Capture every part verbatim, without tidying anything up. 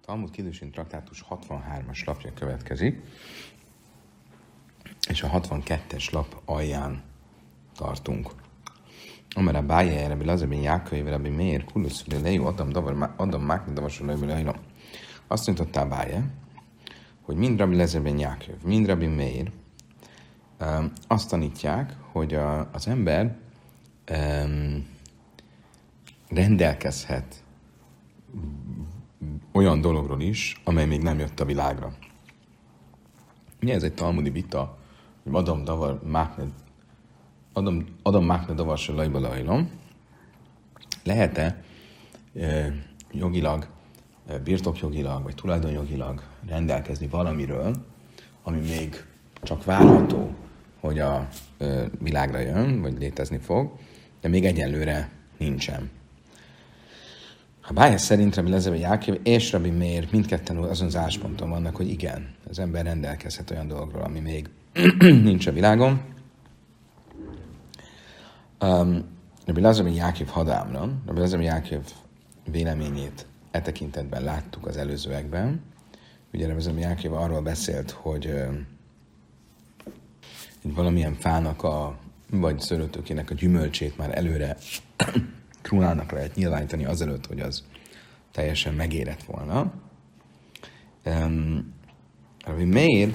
Talmud Kiddushin traktátus hatvanhármas lapja következik, és a hatvankettes lap alján tartunk. Amara Báje, Rabbi Lazar ben Jákai, Rabbi Meir, Kulusz, Lejú, Adam Mákni, Davasul, Lejú. Azt mondta Báje, hogy mind Rabbi Lazar ben Jákai, mind Rabbi Meir um, azt tanítják, hogy a, az ember um, rendelkezhet olyan dologról is, amely még nem jött a világra. Ugye ez egy talmudi vita, hogy Adam davar mákne Adam, Adam mákne davar se lajba lajlom. Lehet-e e, jogilag, e, birtokjogilag, vagy tulajdonjogilag rendelkezni valamiről, ami még csak várható, hogy a e, világra jön, vagy létezni fog, de még egyelőre nincsen. A Báje szerint Rabbi Lazar ben Jákai és Rabbi Meir mindketten azon az állásponton vannak, hogy igen, az ember rendelkezhet olyan dologról, ami még nincs a világon. Um, Rabbi Lazar ben Jákai hadámra, Rabbi Lazar ben Jákai véleményét e tekintetben láttuk az előzőekben. Ugye Rabbi Lazar ben Jákai arról beszélt, hogy, uh, hogy valamilyen fának a, vagy szőlőtőkének a gyümölcsét már előre krónának lehet nyilvánítani azelőtt, hogy az teljesen megérett volna. Um, Rabbi Meir,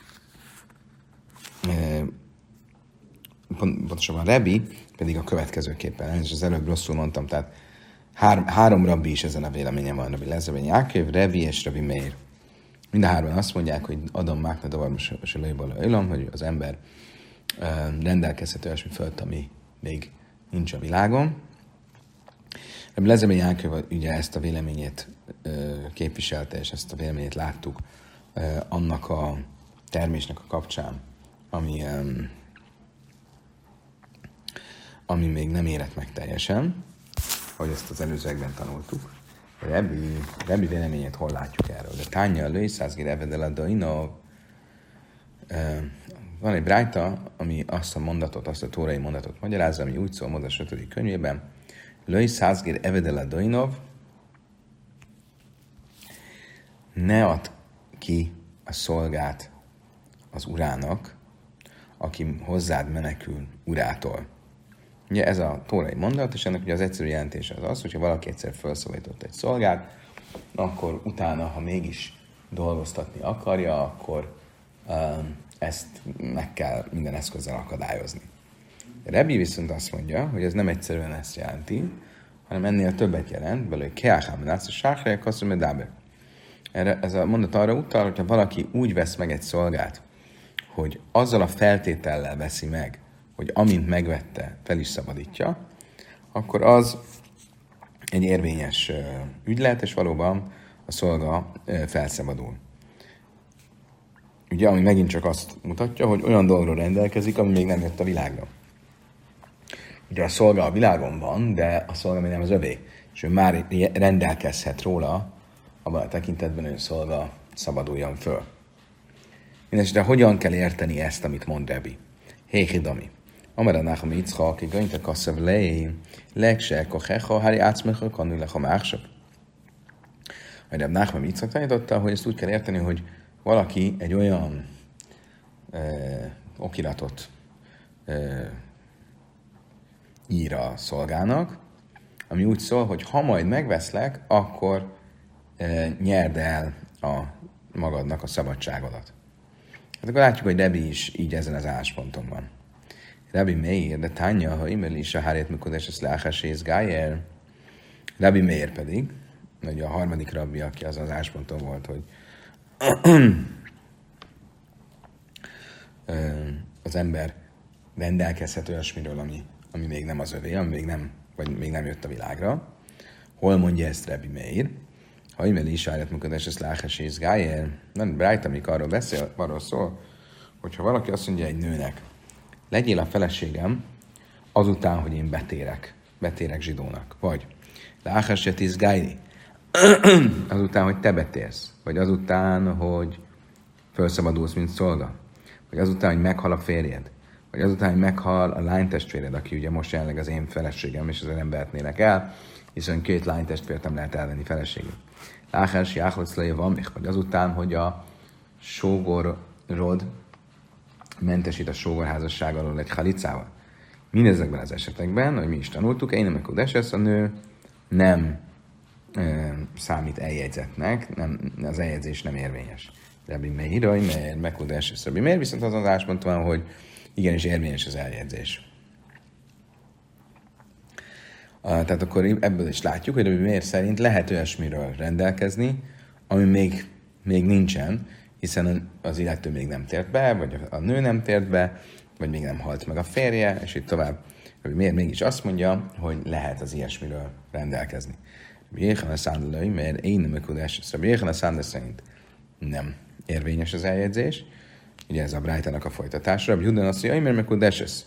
eh, pontosabban Rabbi pedig a következőképpen, és az előbb rosszul mondtam, tehát hár, három rabbi is ezen a véleményen van, Rabbi Lazar ben Jákai, Rabbi és Rabbi Meir. Mind a hárman azt mondják, hogy Adam mákna davar se lejba lejlom, hogy az ember eh, rendelkezhet olyasmi fölött, ami még nincs a világon. Rabbi Lazar ben Jákai ugye ezt a véleményét ö, képviselte, és ezt a véleményét láttuk ö, annak a termésnek a kapcsán, ami, ö, ami még nem érett meg teljesen, ahogy ezt az előzőekben tanultuk. Rabbi, Rabbi véleményét hol látjuk erről? De Tánya, Lőjszászgir, Evedel, Adainov. Van egy brájta, ami azt a mondatot, azt a tórai mondatot magyarázza, ami úgy szól Mózes ötödik könyvében, Löj százgér evedele doinov, ne add ki a szolgát az urának, aki hozzád menekül urától. Ugye ez a tórai mondat, és ennek ugye az egyszerű jelentése az az, hogyha valaki egyszer felszólított egy szolgát, akkor utána, ha mégis dolgoztatni akarja, akkor um, ezt meg kell minden eszközzel akadályozni. Rabbi viszont azt mondja, hogy ez nem egyszerűen ezt jelenti, hanem ennél többet jelent, belőle keáhám, látsz a sáhrejek, azt mondja, dábe. Ez a mondat arra utal, hogyha valaki úgy vesz meg egy szolgát, hogy azzal a feltétellel veszi meg, hogy amint megvette, fel is szabadítja, akkor az egy érvényes ügylet, és valóban a szolga felszabadul. Ugye, ami megint csak azt mutatja, hogy olyan dolgokról rendelkezik, ami még nem jött a világra. Ugye a szolga a világon van, de a szolga még nem az övé. És ő már rendelkezhet róla, abban a tekintetben, hogy a szolga szabaduljon föl. Mindenesetre hogyan kell érteni ezt, amit mond Rabbi? Hé, hidami. Amara náham Yitzchak, igényte kasszav lej, legse, kochecha, hári átszmecha, kannu lecha máksav. Majd Rabbi Nachman Yitzchak tanította, hogy ezt úgy kell érteni, hogy valaki egy olyan eh, okiratot eh, ír a szolgának, ami úgy szól, hogy ha majd megveszlek, akkor e, nyerd el a magadnak a szabadságodat. Hát akkor látjuk, hogy Rabbi is így ezen az állásponton van. Rabbi Meir, de Tánya, ha imel is a hárét működés, ezt láhásész gájer. Rabbi Meir pedig, ugye a harmadik rabbi, aki azon az állásponton volt, hogy az ember rendelkezhet olyasmiről, ami ami még nem az övé, ami még nem, vagy még nem jött a világra. Hol mondja ezt Rabbi Meir? Ha imeli is állját működés, ezt láhás és gájer. Nem, Brájt, amik arról beszél, arról szól, hogyha valaki azt mondja egy nőnek, legyél a feleségem azután, hogy én betérek, betérek zsidónak. Vagy láhás és gájri, azután, hogy te betérsz. Vagy azután, hogy felszabadulsz, mint szolga. Vagy azután, hogy meghal a férjed. Vagy azután, hogy meghal a lánytestvéred, aki ugye most jelenleg az én feleségem, és ezzel nem vehetnélek el, hiszen két lánytestvért nem lehet elvenni feleségül. Láhás jáhocleje van még, vagy azután, hogy a sógorod mentesít a sógorházasság alól egy halicával. Mindezekben az esetekben, hogy mi is tanultuk, én nem a nő nem e, számít eljegyzetnek, nem, az eljegyzés nem érvényes. Rabbi Meiraj, mert Mekudeses Rabbi Meir, viszont azon az állásponton van, hogy igenis érvényes az eljegyzés. Uh, tehát akkor ebből is látjuk, hogy Rabbi Meir szerint lehet olyasmiről rendelkezni, ami még, még nincsen, hiszen az illető még nem tért be, vagy a nő nem tért be, vagy még nem halt meg a férje, és így tovább. Rabbi Meir mégis azt mondja, hogy lehet az ilyesmiről rendelkezni. Rabbi Jéhana Szándalai, mert én nem Mekudeses. Rabbi Jéhana Szándal szerint nem érvényes az eljegyzés. Ugye ez a Brájtának a folytatása. Rabbi Huda Nassi, mert Mekudeses.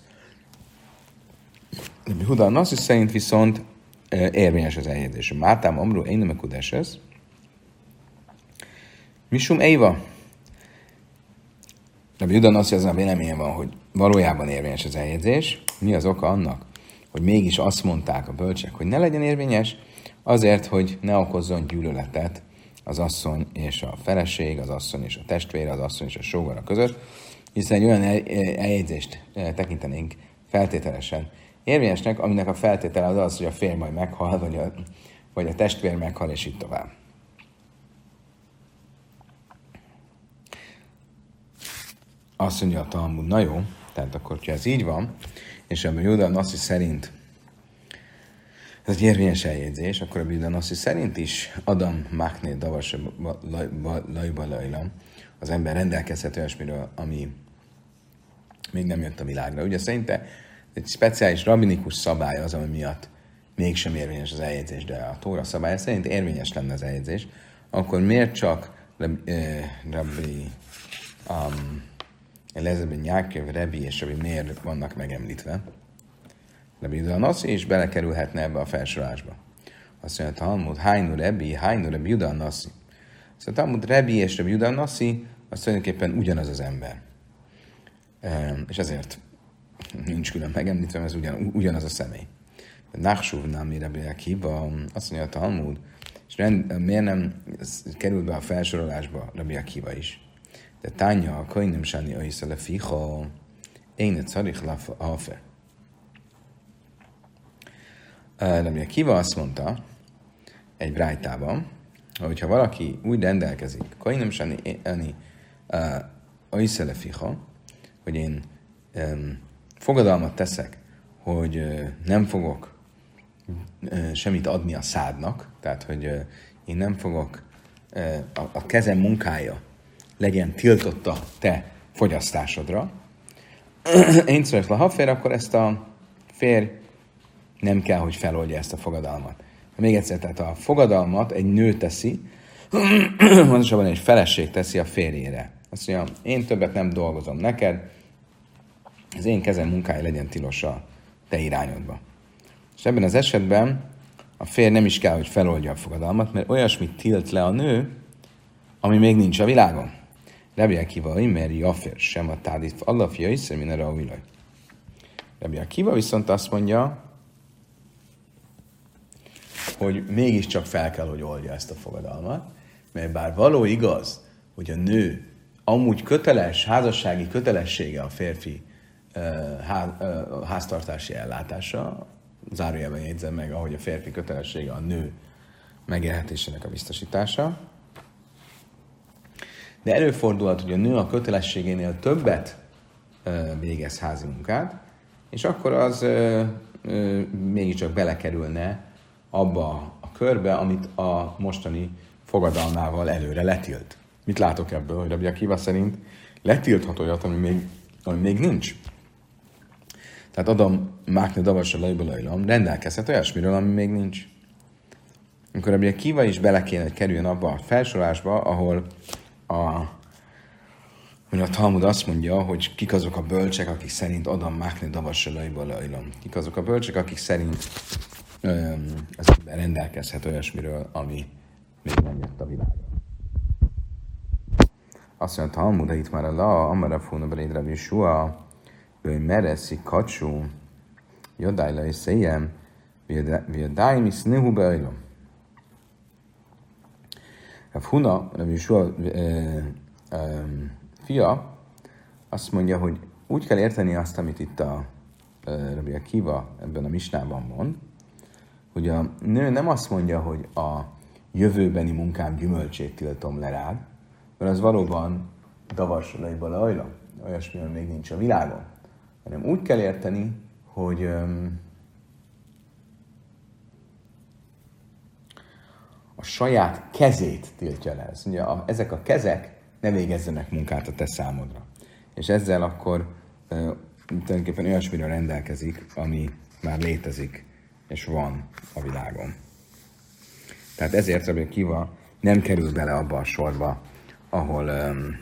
Rabbi Huda Nassi szerint viszont e, érvényes az eljegyzés. Mátám Amru, én nem Mekudeses. Misum Éva. Rabbi Huda Nassi azon a véleményen van, hogy valójában érvényes az eljegyzés. Mi az oka annak, hogy mégis azt mondták a bölcsek, hogy ne legyen érvényes, azért, hogy ne okozzon gyűlöletet az asszony és a feleség, az asszony és a testvére, az asszony és a sógora között, hiszen egy olyan eljegyzést tekintenénk feltételesen érvényesnek, aminek a feltétele az az, hogy a férj majd meghal, vagy a, vagy a testvér meghal, és így tovább. Azt mondja a Talmud, na jó, tehát akkor, ha ez így van, és ebben Júda Nassi szerint ez egy érvényes eljegyzés, akkor a Júda Nassi szerint is Adam Mákné Davas Lajba Lajlam, az ember rendelkezhet olyasmiről, ami még nem jött a világra. Ugye szerinte egy speciális rabinikus szabály az, ami miatt mégsem érvényes az eljegyzés, de a Tóra szabálya szerint érvényes lenne az eljegyzés, akkor miért csak Rabbi um, Elezeben Jákov, Rebbi és Rabbi Meir vannak megemlítve? Rabbi Júda Nassi is belekerülhetne ebbe a felsorolásba. Azt mondja, Talmud, Hájnu Rebbi, Hájnu Rabbi Júda Nassi. Szóval Talmud, Rebbi és Rabbi Júda Nassi, az tulajdonképpen ugyanaz az ember. E, és ezért nincs külön megemlítve, mert ez ugyan, ugyanaz a személy. Nachshuv Nami Rabbi Akiva, azt mondja a Talmud, és rend, miért nem kerül be a felsorolásba Rabbi Akiva is? De tánya a könyvem sáni oisza le fiha, én egy szarich lafe. Rabbi Akiva azt mondta egy brájtában, hogy ha valaki úgy rendelkezik, könyvem sáni oisza le fiha, hogy én um, fogadalmat teszek, hogy uh, nem fogok uh, semmit adni a szádnak, tehát hogy uh, én nem fogok uh, a, a kezem munkája legyen tiltott a te fogyasztásodra. Én szörök le hafér, akkor ezt a férj nem kell, hogy feloldja ezt a fogadalmat. Még egyszer, tehát a fogadalmat egy nő teszi, pontosabban egy feleség teszi a férjére. Azt mondja, én többet nem dolgozom neked, az én kezem munkája legyen tilos a te irányodba. És ebben az esetben a férj nem is kell, hogy feloldja a fogadalmat, mert olyasmit tilt le a nő, ami még nincs a világon. Rabbi Akiva, mert Jafér sem a tádif alapja is, minden a világ. Rabbi Akiva viszont azt mondja, hogy mégiscsak fel kell, hogy oldja ezt a fogadalmat, mert bár való igaz, hogy a nő amúgy köteles, házassági kötelessége a férfi uh, ház, uh, háztartási ellátása, zárójelben jegyzem meg, ahogy a férfi kötelessége a nő megélhetésének a biztosítása. De előfordulhat, hogy a nő a kötelességénél többet uh, végez házi munkát, és akkor az uh, uh, mégiscsak belekerülne abba a körbe, amit a mostani fogadalmával előre letilt. Mit látok ebből, hogy Rabbi Akiva szerint letilthat olyat, ami még, ami még nincs. Tehát Adam Mákne Davasa Lajba Lajlam rendelkezhet olyasmiről, ami még nincs. Amikor Rabbi Akiva is bele kéne, hogy kerüljön abba a felsorolásba, ahol a, a Talmud azt mondja, hogy kik azok a bölcsek, akik szerint Adam Mákne Davasa Lajba Lajlam. Kik azok a bölcsek, akik szerint öm, az ember rendelkezhet olyasmiről, ami még nem jött a világra. Azt mondja, Talmud, de itt már a la, amara fúna beléd Rabbi Yeshua, ő mereszi kacsú, jodájla és széjem, viadáim is nehu beajlom. Rav Huna, Rav Yeshua fia, azt mondja, hogy úgy kell érteni azt, amit itt a Rabbi Akiva ebben a misnában mond, hogy a nő nem azt mondja, hogy a jövőbeni munkám gyümölcsét tiltom le rád, mert az valóban davarsolaiból ajla, olyasmi, ami még nincs a világon. Hanem úgy kell érteni, hogy um, a saját kezét tiltja le. Ez, ugye, a, ezek a kezek ne végezzenek munkát a te számodra. És ezzel akkor uh, tulajdonképpen olyasmiről rendelkezik, ami már létezik és van a világon. Tehát ezért Rabbi Akiva nem kerül bele abba a sorba, ahol, um,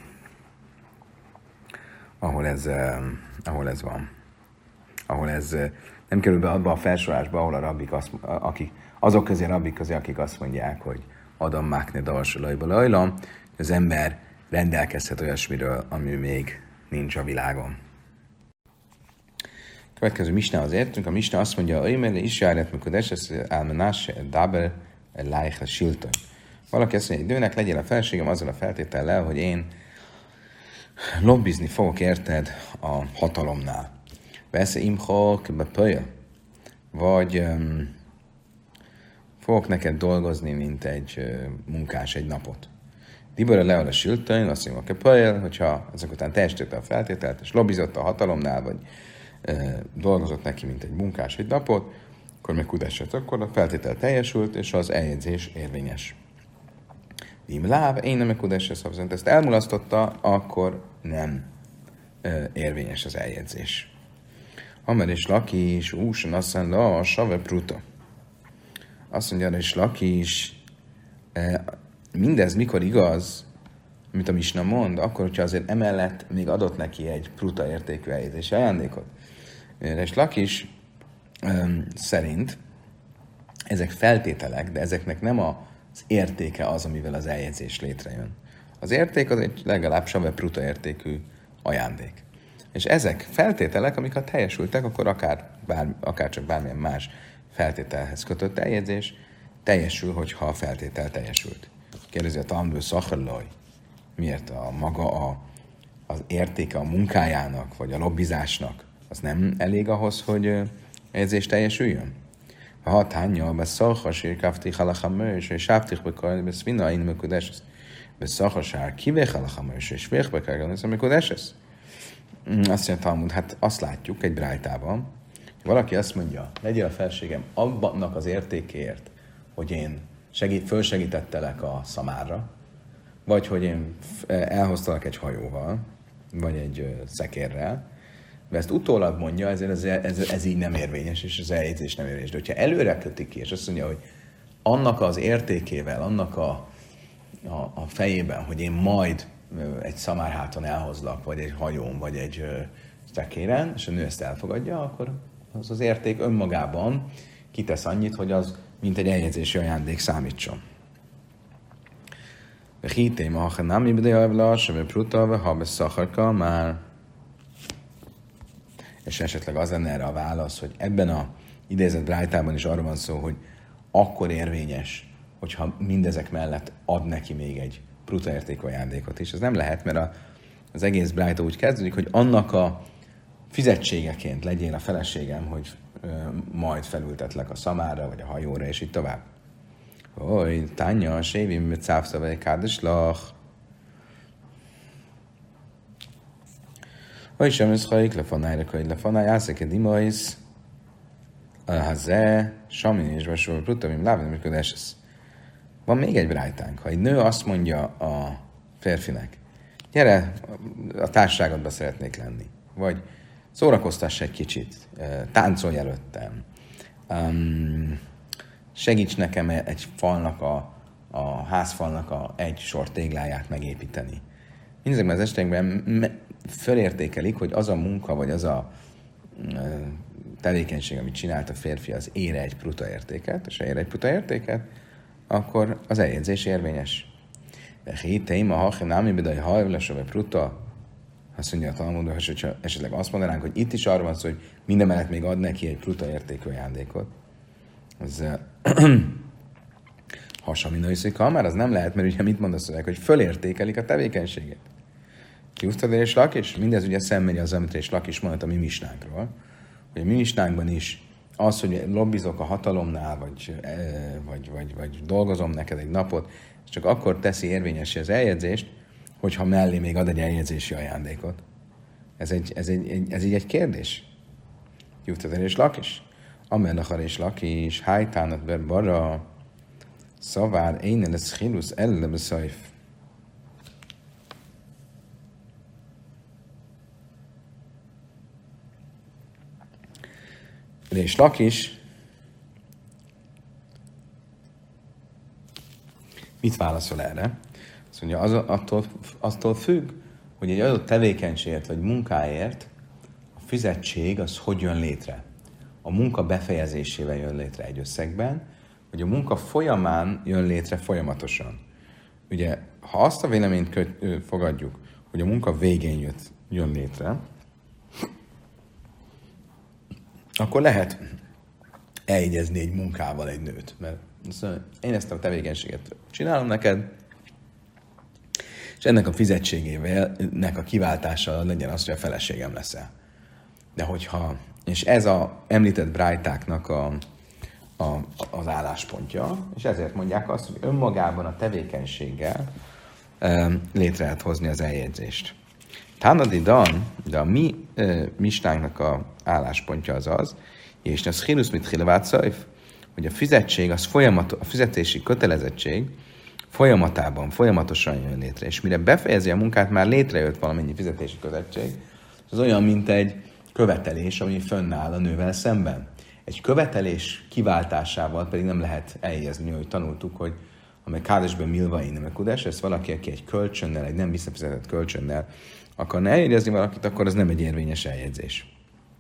ahol, ez, um, ahol ez van. Ahol ez uh, nem kerül be abba a felsorásba, ahol a rabbik azt, akik, azok közé a rabbik közé, akik azt mondják, hogy Adam mákne dalsolajba lajlam, az ember rendelkezhet olyasmiről, ami még nincs a világon. Következő misnához értünk. A misna azt mondja, hogy is járt, mikor ez álmenás, daber, lájh, silton. Valaki azt mondja, hogy nőnek legyél a felségem azzal a feltétellel, hogy én lobbizni fogok érted a hatalomnál. Besze imhok bepölyö. Vagy um, fogok neked dolgozni, mint egy uh, munkás egy napot. Dibora le a silton, azt mondja, hogy pölyö, hogyha ezek után teljesítette a feltételt, és lobbizott a hatalomnál, vagy dolgozott neki, mint egy munkás egy napot, akkor meg kudesett, akkor a feltétel teljesült, és az eljegyzés érvényes. Vim láb, én nem kudesett, szóval ezt elmulasztotta, akkor nem érvényes az eljegyzés. Amer és Laki is, úsan asszán la, a save pruta. Azt mondja, és Laki is, mindez mikor igaz, amit a misna mond, akkor, hogyha azért emellett még adott neki egy pruta értékű eljegyzési ajándékot. És Lakis um, szerint ezek feltételek, de ezeknek nem az értéke az, amivel az eljegyzés létrejön. Az érték az egy legalább save pruta értékű ajándék. És ezek feltételek, amik ha teljesültek, akkor akár, bár, akár csak bármilyen más feltételhez kötött eljegyzés teljesül, hogyha a feltétel teljesült. Kérdezi a Talmud Szacharlaj, miért a maga a, az értéke a munkájának, vagy a lobbizásnak, az nem elég ahhoz, hogy eljegyzés teljesüljön? Ha hatánya, beszalchas, érkávtik halachamős, és sáptik bekajl, beszvina, én működés, beszalchasár, kivég halachamős, és végbekágolni, ez működés. Azt mondja Talmud, hát azt látjuk egy brájtában, valaki azt mondja, legyél a felségem abbannak az értékéért, hogy én segít, fölsegítettelek a szamárra, vagy hogy én elhoztalak egy hajóval, vagy egy szekérrel, de ezt utólag mondja, ezért ez, ez, ez így nem érvényes, és az eljegyzés nem érvényes. De hogyha előre kötik ki, és azt mondja, hogy annak az értékével, annak a, a, a fejében, hogy én majd egy szamárháton elhozlak, vagy egy hajón, vagy egy szekéren, és a nő ezt elfogadja, akkor az az érték önmagában kitesz annyit, hogy az mint egy eljegyzési ajándék számítson. Hitém, ha nem ibdél, sem pruta, ha beszakharka, már és esetleg az lenne erre a válasz, hogy ebben a idézett brájtában is arról van szó, hogy akkor érvényes, hogyha mindezek mellett ad neki még egy pruta értékű ajándékot is. Ez nem lehet, mert a, az egész brájta úgy kezdődik, hogy annak a fizetségeként legyél a feleségem, hogy ö, majd felültetlek a szamára, vagy a hajóra, és így tovább. Hogy tánya, sévim, mit szávsza, vagy kádeslach. Hogy sem ez haik lefanájra, hogy lefanáj, ászeke dimaisz, hazé, samin és vasol, prutamim, lávim, amikor esesz. Van még egy brájtánk. Ha egy nő azt mondja a férfinek, gyere, a társaságodba szeretnék lenni, vagy szórakoztass egy kicsit, táncolj előttem, um, segíts nekem egy falnak, a, a házfalnak a egy sor tégláját megépíteni. Mindezekben az esetekben fölértékelik, hogy az a munka, vagy az a tevékenység, amit csinált a férfi, az ér egy pruta értéket, és ha ér egy pruta értéket, akkor az eljegyzés érvényes. De héteim, a hachenám, bedaj hajvlasove pruta, azt mondja a Talmud, hogy esetleg azt mondanánk, hogy itt is arra van szó, hogy minden mellett még ad neki egy pruta értékű ajándékot. Az Hasaminőszika, már az nem lehet, mert ugye mit mond a szöveg, hogy fölértékelik a tevékenységet. Kiusztad és Lakis? Mindez ugye szemmegy az, amit és Lakis mondott a mi misnánkról. Hogy a mi misnánkban is az, hogy lobbizok a hatalomnál, vagy, vagy, vagy, vagy dolgozom neked egy napot, csak akkor teszi érvényessé az eljegyzést, hogyha mellé még ad egy eljegyzési ajándékot. Ez, egy, ez, egy, ez így egy kérdés. Kiusztad és Lakis? Amellachar és Lakis, hájtánat ber barra, szavár, én lesz chilusz, ellebe szajf. És Lakis mit válaszol erre? Azt mondja, az, attól, attól függ, hogy egy adott tevékenységért vagy munkáért a fizetség az hogy jön létre. A munka befejezésével jön létre egy összegben, hogy a munka folyamán jön létre folyamatosan. Ugye, ha azt a véleményt köt, fogadjuk, hogy a munka végén jött, jön létre, akkor lehet eljegyezni egy munkával egy nőt. Mert én ezt a tevékenységet csinálom neked, és ennek a fizetségével, ennek a kiváltása legyen az, hogy a feleségem leszel. De hogyha, és ez a említett brájtáknak a, a, az álláspontja, és ezért mondják azt, hogy önmagában a tevékenységgel um, létre lehet hozni az eljegyzést. Tánadi Dan, de a mi uh, mistánknak a álláspontja az az, és az chilusz mit chilevátszajf, hogy a fizetség, az folyamat, a fizetési kötelezettség folyamatában, folyamatosan jön létre, és mire befejezi a munkát, már létrejött valamennyi fizetési kötelezettség, az olyan, mint egy követelés, ami fönnáll a nővel szemben. Egy követelés kiváltásával pedig nem lehet eljegyezni, hogy tanultuk, hogy amely kádesben milva én nem kudes, ez valaki, aki egy kölcsönnel, egy nem visszafizetett kölcsönnel akarna eljegyezni valakit, akkor ez nem egy érvényes eljegyzés.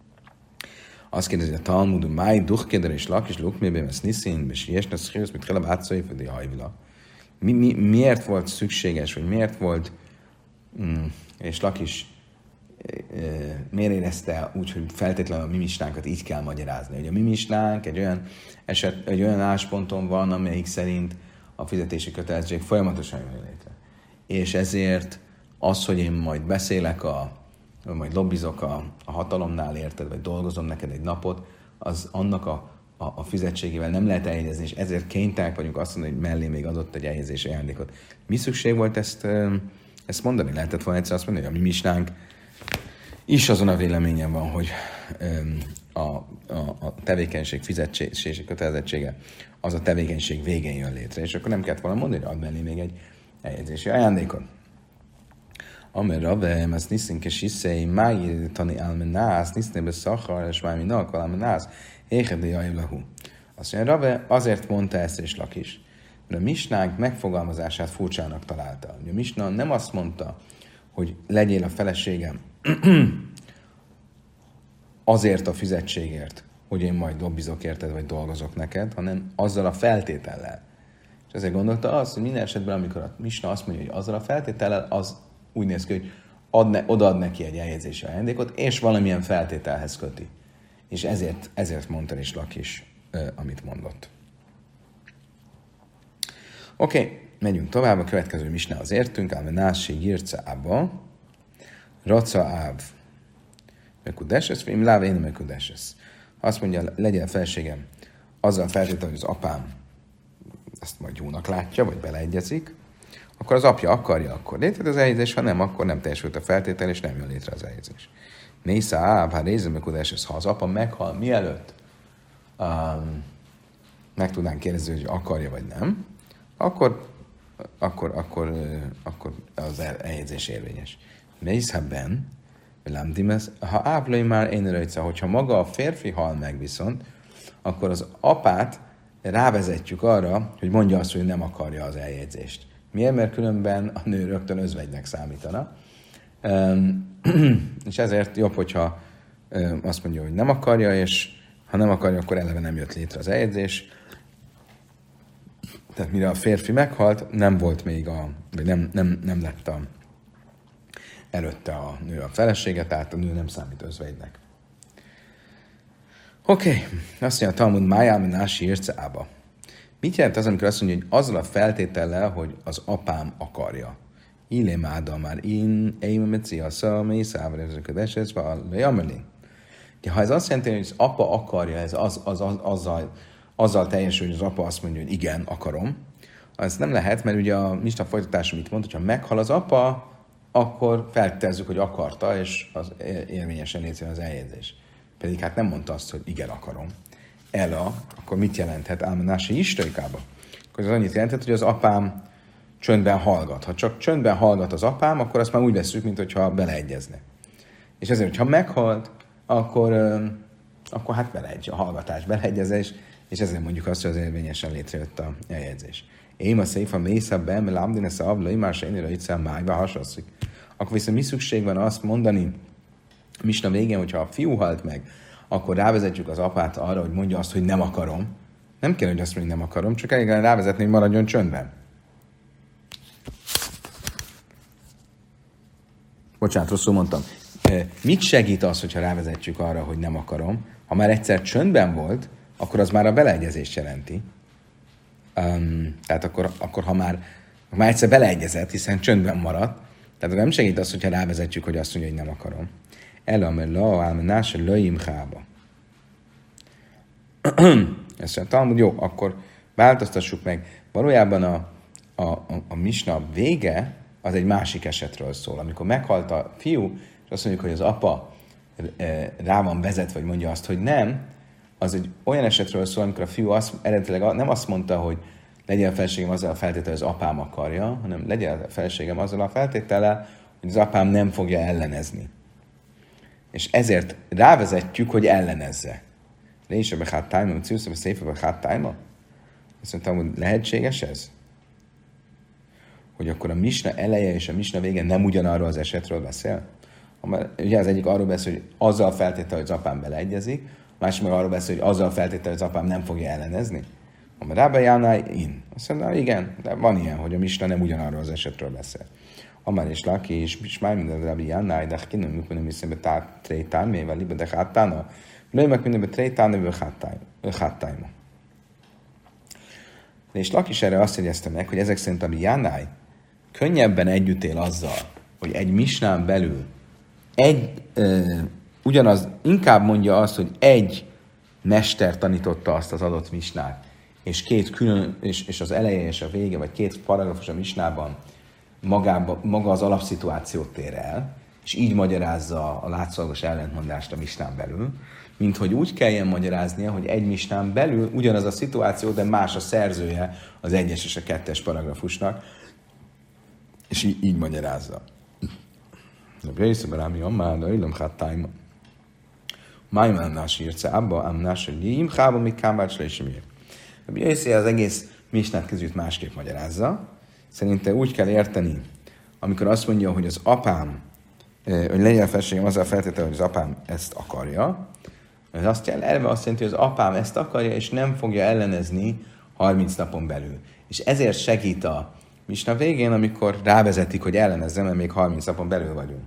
Azt kérdezi a Talmud, máj duchkéder és lak, és lukmében ezt niszin, és ilyesne szírsz, mit kell a bátszai, vagy a hajvila. Mi, mi, miért volt szükséges, vagy miért volt, mm, és lak is, e, e, miért érezte úgy, hogy feltétlenül a mi misnánkat így kell magyarázni. Hogy a mi misnánk egy olyan, eset, egy olyan állásponton van, amelyik szerint a fizetési kötelezettség folyamatosan jön létre. És ezért az, hogy én majd beszélek, a, majd lobbizok a, a hatalomnál érted, vagy dolgozom neked egy napot, az annak a, a, a fizetségével nem lehet eljegyezni, és ezért kénytelenek vagyunk azt mondani, hogy mellé még adott egy eljegyzési ajándékot. Mi szükség volt ezt, ezt mondani? Lehetett volna egyszer azt mondani, hogy a mi misnánk is azon a véleményen van, hogy a, a, a tevékenység fizetési kötelezettsége az a tevékenység végén jön létre, és akkor nem kellett volna mondani, hogy ad mellé még egy eljegyzési ajándékot. Amer Ravem, az niszink és iszei, máj tani álmenász, nisznébe szachar, és máj minak álmenász, éhedé jajvlahu. Azt mondja, Rave azért mondta ezt és Lakis, mert a misnánk megfogalmazását furcsának találta. A misna nem azt mondta, hogy legyél a feleségem azért a fizetségért, hogy én majd lobbizok érted, vagy dolgozok neked, hanem azzal a feltétellel. És ezért gondolta azt, hogy minden esetben, amikor a misna azt mondja, hogy azzal a feltétellel, az úgy néz ki, hogy adne, odaad neki egy eljegyzési ajándékot, és valamilyen feltételhez köti. És ezért, ezért mondta is Lakis, amit mondott. Oké, okay, megyünk tovább, a következő misnához értünk, ám a nássi gírca ába, raca áv, mekudeses, fém láv én mekudeses. Azt mondja, legyen felségem, azzal feltétel, hogy az apám ezt majd jónak látja, vagy beleegyezik, akkor az apja akarja, akkor létrejött az eljegyzés, ha nem, akkor nem teljesült a feltétel, és nem jön létre az eljegyzés. Nésza áv, ha rézemekudeses, ha az apa meghal, mielőtt um, meg tudnánk kérdezni, hogy akarja, vagy nem, akkor, akkor, akkor, akkor az eljegyzés érvényes. Mészhabben, ha áblai már én röjtsza, hogyha maga a férfi hal meg viszont, akkor az apát rávezetjük arra, hogy mondja azt, hogy nem akarja az eljegyzést. Miért? Mert különben a nő rögtön özvegynek számítana. És ezért jobb, hogyha azt mondja, hogy nem akarja, és ha nem akarja, akkor eleve nem jött létre az eljegyzés. Tehát mire a férfi meghalt, nem volt még a, vagy nem, nem, nem lett a, előtte a nő a felesége, tehát a nő nem számít özvegynek. Oké, okay. Azt mondja a Talmud, májám nási érce ába. Mit jelent az, amikor azt mondja, hogy azzal a feltétellel, hogy az apám akarja? Illém ádam már in, éjmemeci a szalmé, szávra ezek a deseszbe, jamelin. Ha ez azt jelenti, hogy az apa akarja, ez az, az, az, azzal, azzal teljesül, hogy az apa azt mondja, hogy igen, akarom, az nem lehet, mert ugye a Misna folytatása mit mond, hogyha meghal az apa, akkor feltételezzük, hogy akarta, és az érvényesen létrejön az eljegyzés. Pedig hát nem mondta azt, hogy igen, akarom. Ela, akkor mit jelenthet? Álmenási istaikába. Akkor az annyit jelenthet, hogy az apám csöndben hallgat. Ha csak csöndben hallgat az apám, akkor azt már úgy veszük, mintha beleegyezne. És ezért, hogyha meghalt, akkor, akkor hát beleegyez, a hallgatás beleegyezés, és ezért mondjuk azt, hogy az érvényesen létrejött a eljegyzés. Én a széfa mészebben, mert lámdin ezt a avlai, más én ira májba hasasszik. Akkor viszont mi szükség van azt mondani, Misna végén, hogyha a fiú halt meg, akkor rávezetjük az apát arra, hogy mondja azt, hogy nem akarom. Nem kell, hogy azt mondja, hogy nem akarom, csak elég rávezetni, hogy maradjon csöndben. Bocsánat, rosszul mondtam. Mit segít az, hogyha rávezetjük arra, hogy nem akarom? Ha már egyszer csöndben volt, akkor az már a beleegyezést jelenti. Um, tehát akkor, akkor ha már, ha már egyszer beleegyezett, hiszen csöndben maradt, tehát nem segít az, hogyha rávezetjük, hogy azt mondja, hogy nem akarom. Elamer la, álmenás, löjim chába. Ezt mondtam, hogy jó, akkor változtassuk meg. Valójában a, a, a, a misna vége az egy másik esetről szól. Amikor meghalt a fiú, és azt mondjuk, hogy az apa rá van vezetve, vagy mondja azt, hogy nem, az egy olyan esetről szól, amikor a fiú azt, eredetileg nem azt mondta, hogy legyen a feleségem azzal a feltétellel, hogy az apám akarja, hanem legyen a feleségem azzal a feltétellel, hogy az apám nem fogja ellenezni. És ezért rávezetjük, hogy ellenezze. Lése hát tájma, hogy szívszebe széfebe hát tájma? Azt mondtam, hogy lehetséges ez? Hogy akkor a misna eleje és a misna vége nem ugyanarról az esetről beszél? Ugye az egyik arról beszél, hogy azzal feltétel, hogy az apám beleegyezik, a másik meg arról beszél, hogy azzal feltétel, hogy az apám nem fogja ellenezni. Ha rába járnál, én. Azt mondom, igen, de van ilyen, hogy a misna nem ugyanarról az esetről beszél. Amár és laki, és már minden rába járnál, de kinnem működni, hogy miszerbe trétán, mivel libe de háttána, lőjmek mindenbe trétán, növő háttájma. És Laki is erre azt jegyezte meg, hogy ezek szerint ami Jánáj könnyebben együtt él azzal, hogy egy misnán belül egy, ö, ugyanaz, inkább mondja azt, hogy egy mester tanította azt az adott misnát, és két külön, és, és az eleje és a vége, vagy két paragrafus a misnában magába, maga az alapszituációt tér el, és így magyarázza a látszólagos ellentmondást a misnán belül, mint hogy úgy kelljen magyaráznia, hogy egy misnán belül ugyanaz a szituáció, de más a szerzője az egyes és a kettes paragrafusnak, és így, így magyarázza. A Brészeben ámi ammáda, illam háttájma. Májmánás írce abba, ámnás, hogy jím hába, még kámbácsra is miért. A Brészében az egész misnát között másképp magyarázza. Szerintem úgy kell érteni, amikor azt mondja, hogy az apám, hogy legyen a feleségem azzal feltétel, hogy az apám ezt akarja, ez azt jelenti, elve azt jelenti, hogy az apám ezt akarja, és nem fogja ellenezni harminc napon belül. És ezért segít a misna végén, amikor rávezetik, hogy ellenezzem, mert még harminc napon belül vagyunk.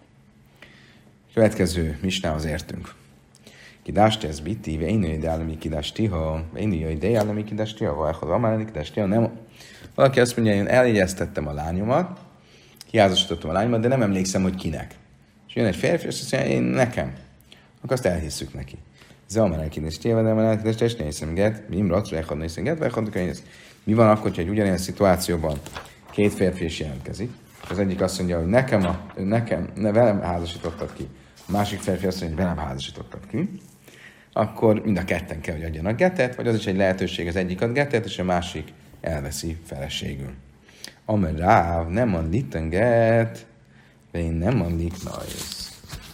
Következő misnához értünk. Kidásti ez biti, én jöjj állami kidástiha, én jöjj állami kidástiha, vagy ha amálni kidástiha, nem. Valaki azt mondja, én eljegyeztettem a lányomat, kiházasítottam a lányomat, de nem emlékszem, hogy kinek. És jön egy férfi, és azt mondja, én nekem. Akkor azt elhisszük neki. Zamarán kidástiha, de már kidástiha, nézem get, mi imrat, rejhad nézem get, vagy hadok, mi van akkor, hogy ugyanilyen szituációban két férfi is jelentkezik? Az egyik azt mondja, hogy nekem, a, nekem ne, velem házasítottad ki. A másik férfi azt mondja, hogy velem házasítottad ki. Akkor mind a ketten kell, hogy adjanak getet, vagy az is egy lehetőség, az egyik ad getet, és a másik elveszi feleségül. Amer ráv, nem ad litten get, de én nem ad liknajsz.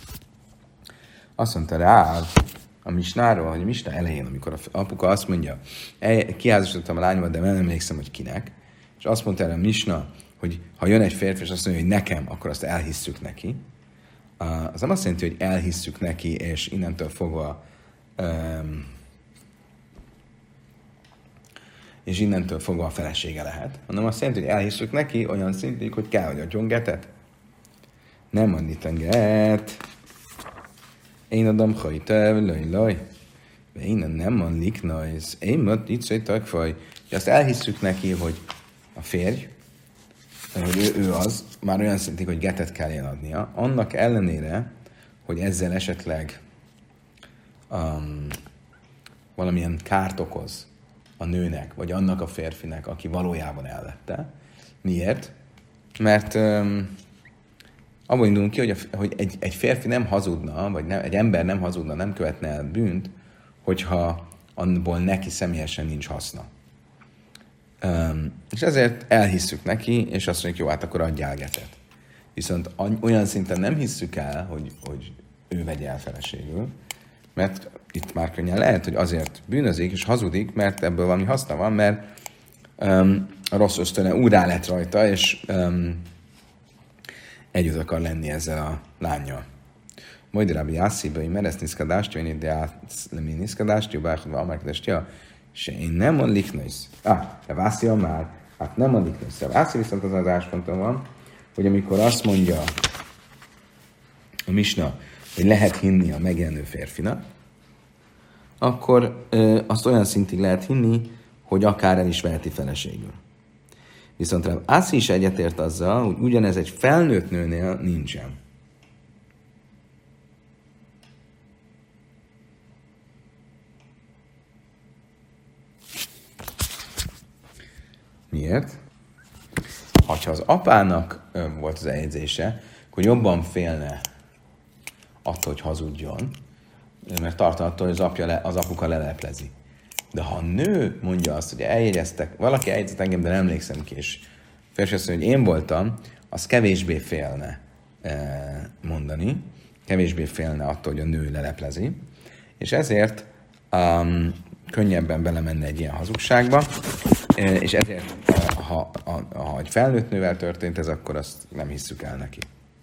Azt mondta Ráv a misnáról, hogy a misna elején, amikor a apuka azt mondja, kiházasítottam a lányomat, de nem emlékszem, hogy kinek, és azt mondta el a misna, hogy ha jön egy férfi, és azt mondja, hogy nekem, akkor azt elhisszük neki. Az nem azt jelenti, hogy elhisszük neki, és innentől fogva um, és innentől fogva a felesége lehet, hanem azt jelenti, hogy elhisszük neki olyan szintig, hogy kell, hogy adjon getet. Nem adni get. Én adom hajtev, laj, laj. Én nem adlik najsz. Én majd itt szétek faj. hogy azt elhisszük neki, hogy a férj, hogy ő, ő az, már olyan szintig, hogy getet kelljen adnia, annak ellenére, hogy ezzel esetleg um, valamilyen kárt okoz a nőnek, vagy annak a férfinek, aki valójában elvette. Miért? Mert um, abból indulunk ki, hogy, a, hogy egy, egy férfi nem hazudna, vagy nem, egy ember nem hazudna, nem követne el bűnt, hogyha abból neki személyesen nincs haszna. Um, és ezért elhisszük neki, és azt mondjuk, jó, hát akkor adjál getet. Viszont olyan szinten nem hisszük el, hogy, hogy ő vegye el feleségül, mert itt már könnyen lehet, hogy azért bűnözik és hazudik, mert ebből valami haszna van, mert um, a rossz ösztöne úgy rá lett rajta, és um, együtt akar lenni ezzel a lánnyal. Majd Rabbi Yassziba, hogy meresz niszkadást, jön ide át lemi niszkadást, jobb elhodva amelkedest, ja, se én nem mond liknősz. Ah, de Vászi már, hát nem mond liknősz. A Vászi viszont az az ásponton van, hogy amikor azt mondja a misna, hogy lehet hinni a megjelenő férfinak, akkor ö, azt olyan szintig lehet hinni, hogy akár el is veheti feleségül. Viszont Rav Assi is egyetért azzal, hogy ugyanez egy felnőtt nőnél nincsen. Miért? Ha az apának ö, volt az eljegyzése, akkor jobban félne attól, hogy hazudjon, mert tartan attól, hogy az, apja le, az apuka leleplezi. De ha a nő mondja azt, hogy eljegyeztek, valaki eljegyzett engem, de nem emlékszem ki, és férfi azt mondja, hogy én voltam, az kevésbé félne mondani, kevésbé félne attól, hogy a nő leleplezi, és ezért um, könnyebben belemenne egy ilyen hazugságba, és ezért, ha, ha, ha egy felnőtt nővel történt ez, akkor azt nem hisszük el neki.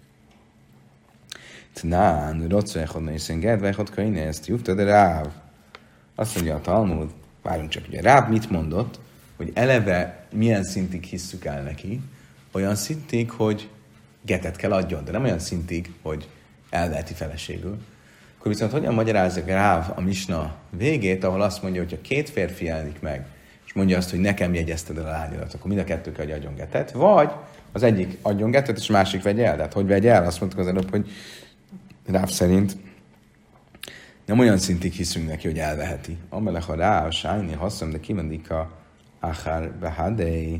Tnán, rocvechod nészen gedvechod kaine, ezt jufta, de Ráv. Azt mondja a Talmud, várjunk csak, ugye Ráv mit mondott, hogy eleve milyen szintig hisszük el neki, olyan szintig, hogy getet kell adjon, de nem olyan szintig, hogy elveheti feleségül. Akkor viszont hogyan magyarázza Ráv a misna végét, ahol azt mondja, hogy ha két férfi jelenik meg, és mondja azt, hogy nekem jegyezted el a lányodat, akkor mind a kettő kell, hogy adjon getet, vagy az egyik adjon getet, és a másik vegye el. Tehát hogy vegye el? Azt mondtuk az előbb, hogy Ráv szerint nem olyan szintig hiszünk neki, hogy elveheti. Amelech a Ráv, sájni, hasszom, de kimendik a achar behadei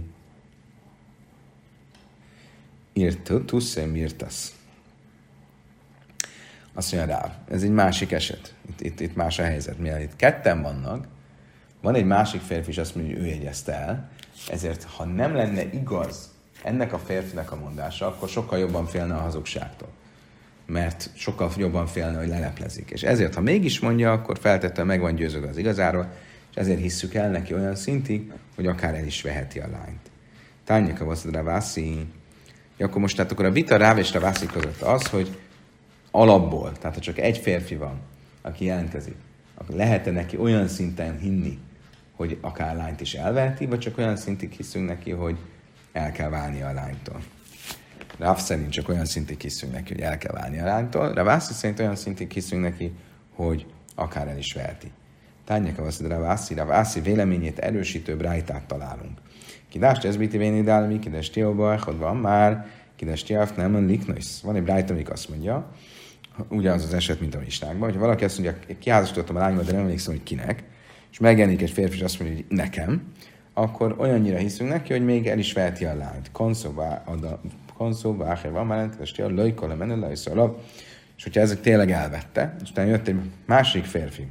irtuszem irtasz. Azt mondja Ráv, ez egy másik eset. Itt, itt, itt más a helyzet. Mivel itt ketten vannak, van egy másik férfi, és azt mondja, hogy ő jegyezte el, ezért ha nem lenne igaz ennek a férfinek a mondása, akkor sokkal jobban félne a hazugságtól. Mert sokkal jobban félne, hogy leleplezik. És ezért, ha mégis mondja, akkor feltétlenül meg van győződve az igazáról, és ezért hisszük el neki olyan szintig, hogy akár el is veheti a lányt. Tányaka vaszad Ravászi. Ja, akkor most tehát akkor a vita Ráv és Ravászi között az, hogy alapból, tehát ha csak egy férfi van, aki jelentkezik, akkor lehet-e neki olyan szinten hinni, hogy akár lányt is elveheti, vagy csak olyan szintig hiszünk neki, hogy el kell válni a lánytól. Ráv szerint csak olyan szintig hiszünk neki, hogy el kell válni a lánytól, Ravászi szerint olyan szintig hiszünk neki, hogy akár el is veheti. Tányeka vaszad Ravászi, Ravászi véleményét erősítő brájtát találunk. Kidást ez biti véni dálmi, kidást tióba, echod van már, kidást tiáft nem liknősz. Van egy brájta, amik azt mondja, ugyanaz az eset, mint a misnákban, hogy valaki azt mondja, kiházasítottam a lányomat, de nem emlékszem, hogy kinek, és megjelenik egy férfi, és azt mondja, hogy nekem, akkor olyannyira hiszünk neki, hogy még el is veheti a lányt. Konszóba, áher van már lentest, a löjkol, a menő, lejsz alap, és hogyha ezek tényleg elvette, és utána jött egy másik férfi,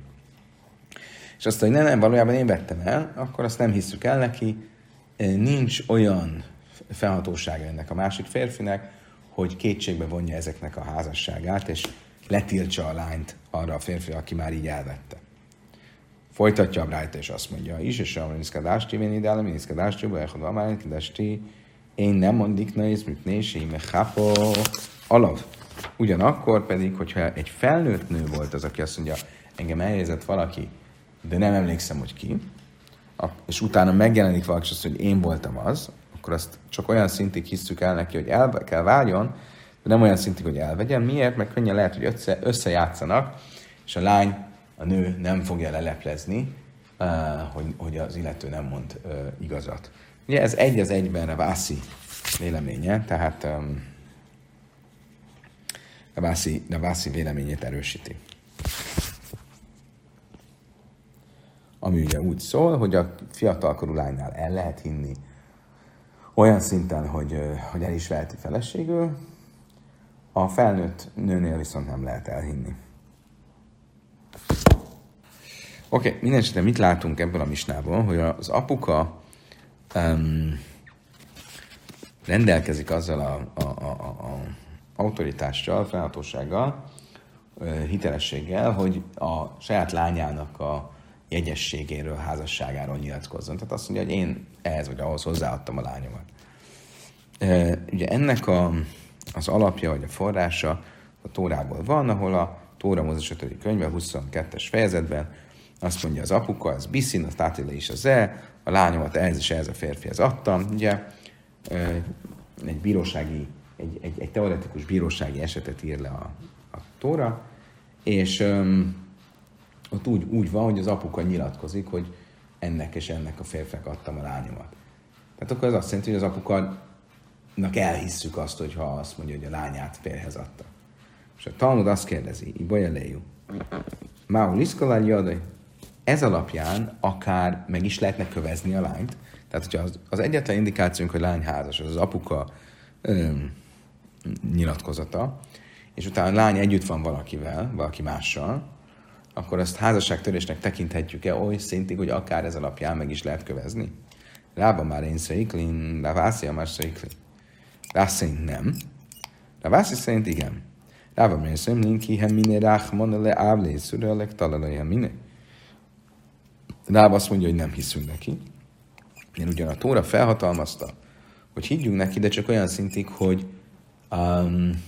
és azt mondja, hogy nem, nem, valójában én vettem el, akkor azt nem hisszük el neki, nincs olyan felhatósága ennek a másik férfinek, hogy kétségbe vonja ezeknek a házasságát, és letiltsa a lányt arra a férfi, aki már így elvette. Folytatja a brájta, és azt mondja, is, és a miniszkadásti, én ide állom, miniszkadásti, bajhod van már, miniszkadásti, én nem mondik néz, mit nési, me hápo, alav. Ugyanakkor pedig, hogyha egy felnőtt nő volt az, aki azt mondja, engem eljegyzett valaki, de nem emlékszem, hogy ki, és utána megjelenik valaki, és azt mondja, hogy én voltam az, akkor azt csak olyan szintig hiszük el neki, hogy el kell váljon, de nem olyan szintig, hogy elvegyen. Miért? Mert könnyen lehet, hogy össze, összejátszanak, és a lány, a nő nem fogja leleplezni, hogy, hogy az illető nem mond igazat. Ugye ez egy az egyben a Vászi véleménye, tehát a Vászi, a Vászi véleményét erősíti. Ami ugye úgy szól, hogy a fiatalkorú lánynál el lehet hinni olyan szinten, hogy, hogy el is veheti feleségül, a felnőtt nőnél viszont nem lehet elhinni. Oké, okay, minden esetre mit látunk ebből a misnából, hogy az apuka um, rendelkezik azzal a, a, a, a, a autoritással, felhatósággal, hitelességgel, hogy a saját lányának a jegyességéről, házasságáról nyilatkozzon. Tehát azt mondja, hogy én ehhez vagy ahhoz hozzáadtam a lányomat. Ugye ennek a, az alapja, vagy a forrása a Tórából van, ahol a Tóra Mózes ötödik könyve, huszonkettes fejezetben azt mondja az apuka, ez biszin, a tátile is az e, a lányomat ehhez és ehhez a férfihez adtam. Ugye egy bírósági, egy, egy, egy teoretikus bírósági esetet ír le a, a Tóra, és um, ott úgy, úgy van, hogy az apuka nyilatkozik, hogy ennek és ennek a férfinek adtam a lányomat. Tehát akkor az azt jelenti, hogy az apukának elhisszük azt, hogyha azt mondja, hogy a lányát férhez adta. És a Talmud azt kérdezi, Ibolyaléjú, Mául iszkolál jadai, ez alapján akár meg is lehetne kövezni a lányt. Tehát, hogyha az, az egyetlen indikációnk, hogy lány házas, az az apuka öm, nyilatkozata, és utána a lány együtt van valakivel, valaki mással, akkor azt házasságtörésnek tekinthetjük-e oly szintig, hogy akár ez alapján meg is lehet kövezni? Rába már én szeiklin, Rávászi már szeiklin. Rász szerint nem. Rávászi szerint igen. Rába már én szeiklin, kihem miné ráhmane le ávlé, szürelek talalajha miné. Rába azt mondja, hogy nem hiszünk neki. Én ugyan a Tóra felhatalmazta, hogy higgyünk neki, de csak olyan szintig, hogy um,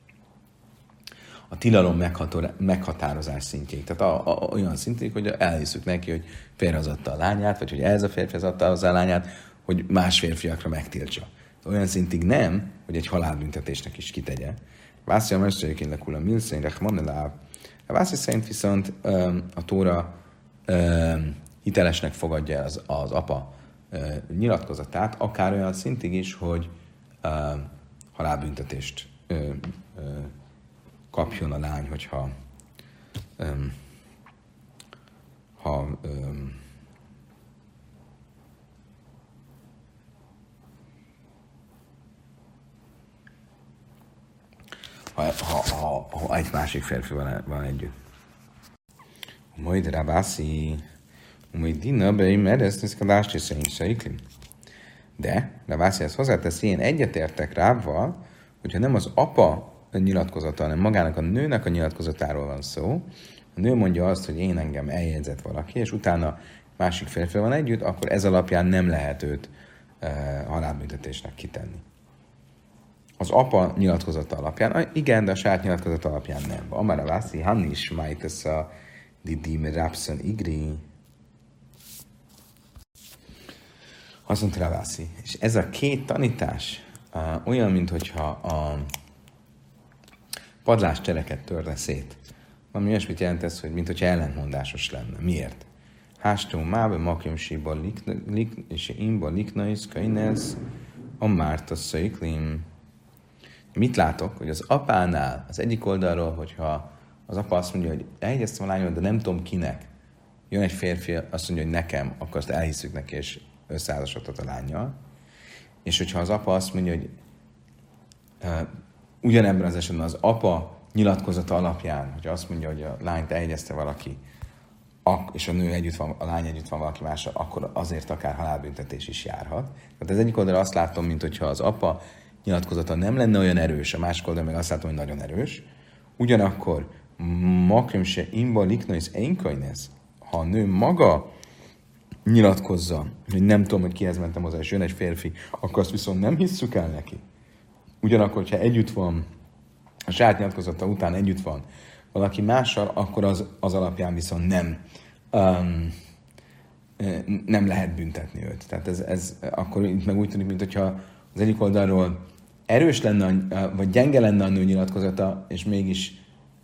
a tilalom meghatározás szintjéig. Tehát a, a, olyan szintig, hogy elhiszük neki, hogy félrehozatta a lányát, vagy hogy ez a férfi adta az a lányát, hogy más férfiakra megtiltsa. De olyan szintig nem, hogy egy halálbüntetésnek is kitegye. Vászi a mesterőként lekul a milszén, rechmaneláv. A Vászi szerint viszont um, a Tóra um, hitelesnek fogadja az, az apa um, nyilatkozatát, akár olyan szintig is, hogy um, halálbüntetést um, um, kapjon a lány, hogyha um, ha um, ha, ha, ha, ha egy másik férfi van, van együtt. Majd Rabászi, majd Dina, beim eresztesz a lásti szerint. De Rabászi ezt hozzáteszi, én egyetértek Rábval, hogyha nem az apa nyilatkozata, hanem magának a nőnek a nyilatkozatáról van szó. A nő mondja azt, hogy én engem eljegyzett valaki, és utána másik férfi van együtt, akkor ez alapján nem lehet őt e, halálbüntetésnek kitenni. Az apa nyilatkozata alapján, igen, de a saját nyilatkozata alapján nem. Amara Vászi, Hannis, Májtesz a Didim Rapson Igri. Azt mondta Ravászi. És ez a két tanítás uh, olyan, mintha a padlás csereket törne szét. Valami olyasmit jelent ez, hogy mintha ellentmondásos lenne. Miért? Hástó mába makjomsiba és imba liknaisz kainez a márta szöjklim. Mit látok? Hogy az apánál, az egyik oldalról, hogyha az apa azt mondja, hogy eljegyeztem a lányomat, de nem tudom kinek. Jön egy férfi, azt mondja, hogy nekem, akkor azt elhiszük neki, és összeházasodhat a lánnyal. És hogyha az apa azt mondja, hogy uh, ugyanebben az esetben az apa nyilatkozata alapján, hogy azt mondja, hogy a lányt eljegyezte valaki, és a nő együtt van, a lány együtt van valaki mással, akkor azért akár halálbüntetés is járhat. Tehát az egyik oldalra azt látom, mint hogyha az apa nyilatkozata nem lenne olyan erős, a másik oldalra meg azt látom, hogy nagyon erős. Ugyanakkor makrim se imba liknois einkainez, ha a nő maga nyilatkozza, hogy nem tudom, hogy kihez mentem hozzá, és jön egy férfi, akkor azt viszont nem hisszük el neki. Ugyanakkor, ha együtt van, a saját nyilatkozata után együtt van valaki mással, akkor az, az alapján viszont nem, um, nem lehet büntetni őt. Tehát ez, ez akkor itt meg úgy tűnik, mintha az egyik oldalról erős lenne, vagy gyenge lenne a nő nyilatkozata, és mégis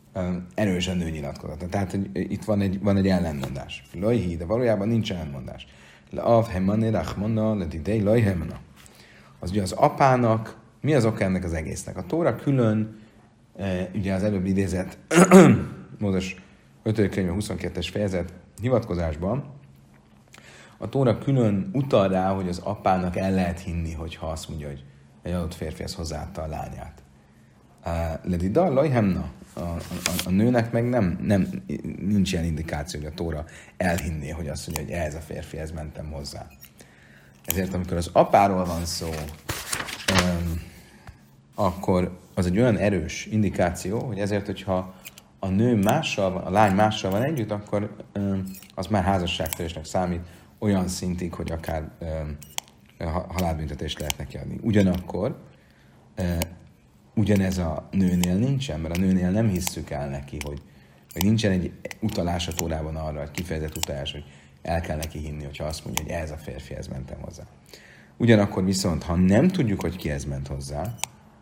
erős a nő nyilatkozata. Tehát hogy itt van egy, van egy ellenmondás. Lajhi, de valójában nincs ellenmondás. Leav hemani rachmana ledidei lajhemana. Az ugye az apának, mi az oka ennek az egésznek? A Tóra külön, ugye az előbb idézett Mózes ötödik könyve huszonkettes fejezet hivatkozásban, a Tóra külön utal rá, hogy az apának el lehet hinni, hogyha azt mondja, hogy egy adott férfihez hozzáadta a lányát. Ledida lajhemna. A, a, a nőnek meg nem, nem, nincs ilyen indikáció, hogy a Tóra elhinné, hogy azt mondja, hogy ehhez a férfihez mentem hozzá. Ezért, amikor az apáról van szó, um, akkor az egy olyan erős indikáció, hogy ezért, hogyha a nő mással, a lány mással van együtt, akkor um, az már házasságtörésnek számít olyan szintig, hogy akár um, halálbüntetést lehet neki adni. Ugyanakkor uh, ugyanez a nőnél nincsen, mert a nőnél nem hisszük el neki, hogy, hogy nincsen egy utalás a Tórában arra, egy kifejezett utalás, hogy el kell neki hinni, hogyha azt mondja, hogy ez a férfihez mentem hozzá. Ugyanakkor viszont, ha nem tudjuk, hogy kihez ment hozzá,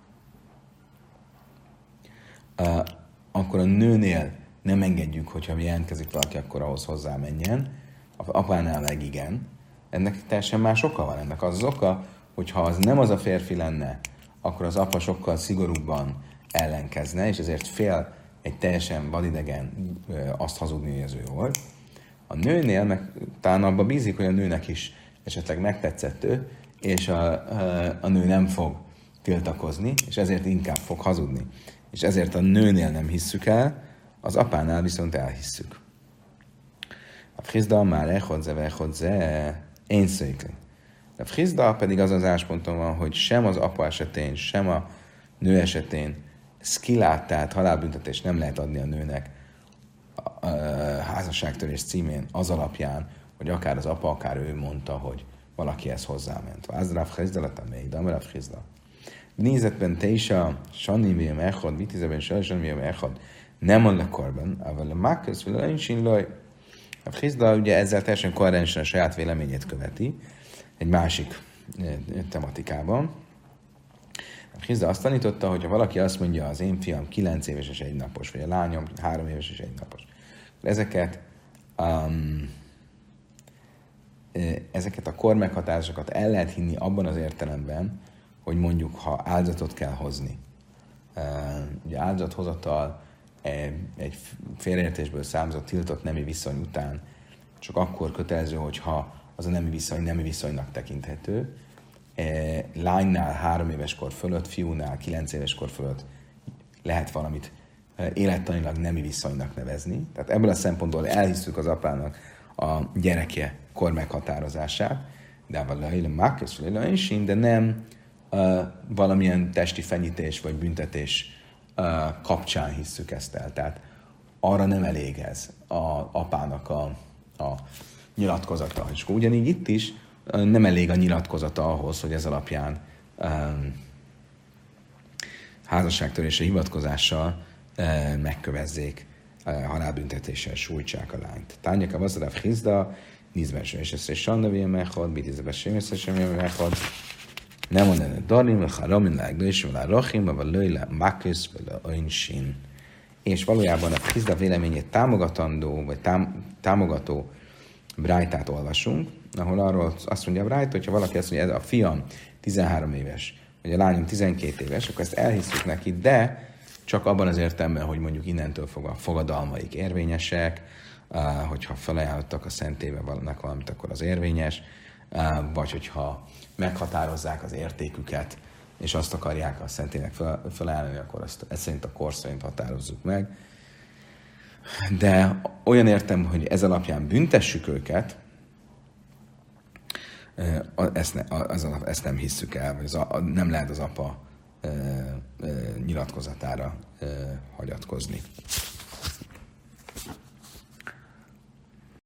uh, akkor a nőnél nem engedjük, hogyha jelentkezik valaki, akkor ahhoz hozzá menjen. A apánál meg igen. Ennek teljesen más oka van. Ennek az az oka, hogy ha az nem az a férfi lenne, akkor az apa sokkal szigorúbban ellenkezne, és ezért fél egy teljesen vadidegen azt hazudni, hogy ez ő volt. A nőnél meg talán abban bízik, hogy a nőnek is esetleg megtetszett ő, és a, a, a nő nem fog tiltakozni, és ezért inkább fog hazudni. És ezért a nőnél nem hisszük el, az apánál viszont elhisszük. A frizda már echodze, vechodze, én székli. A frizda pedig az az állásponton van, hogy sem az apa esetén, sem a nő esetén szkilát, tehát halálbüntetést nem lehet adni a nőnek a, a, a házasságtörés címén az alapján, hogy akár az apa, akár ő mondta, hogy valakihez hozzáment. Vázdrav frizda lett a mély, damrav frizda. Nézetben te is a sanni vém echad, vitizeben sanni vém echad, nem a lekorban, ával a mákköz, vagy a lencsinlaj. A frizda ugye ezzel teljesen koherensen a saját véleményét követi, egy másik tematikában. A Hizda azt tanította, hogy ha valaki azt mondja, az én fiam kilenc éves és egy napos, vagy a lányom három éves és egy napos, ezeket, um, ezeket a kormeghatározásokat el lehet hinni abban az értelemben, hogy mondjuk, ha áldozatot kell hozni. Uh, ugye áldozathozatal egy félreértésből származott tiltott nemi viszony után csak akkor kötelező, hogyha az a nemi viszony nemi viszonynak tekinthető. E, lánynál három éves kor fölött, fiúnál kilenc éves kor fölött lehet valamit élettanilag nemi viszonynak nevezni. Tehát ebből a szempontból elhiszük az apának a gyereke kor meghatározását, de de nem uh, valamilyen testi fenyítés vagy büntetés uh, kapcsán hisszük ezt el. Tehát arra nem elég ez az apának a, a nyilatkozata. És akkor ugyanígy itt is nem elég a nyilatkozata ahhoz, hogy ez alapján um, házasságtörésre hivatkozással uh, megkövezzék, uh, halálbüntetéssel sújtsák a lányt. Tányek a vazadáv hizda, nízbenső és ezt és sandavél meghad, bitízebessé összesen meghad, nem mondanak darim, a haramin lágdős, a rachim, a lőle mákösz, a önshin. És valójában a hizda véleményét támogatandó, vagy tám, támogató brájtát olvasunk, ahol arról azt mondja a brájt, hogyha valaki azt mondja, ez a fiam tizenhárom éves, vagy a lányom tizenkét éves, akkor ezt elhisszük neki, de csak abban az értelemben, hogy mondjuk innentől fogva fogadalmaik érvényesek, hogyha felajánlottak a szentébe valanak valamit, akkor az érvényes, vagy hogyha meghatározzák az értéküket, és azt akarják a szentének felajánlani, akkor azt ezt szerint a kor szerint határozzuk meg. De olyan értem, hogy ez alapján büntessük őket, ezt, ne, az, ezt nem hisszük el, vagy az, nem lehet az apa e, e, nyilatkozatára e, hagyatkozni.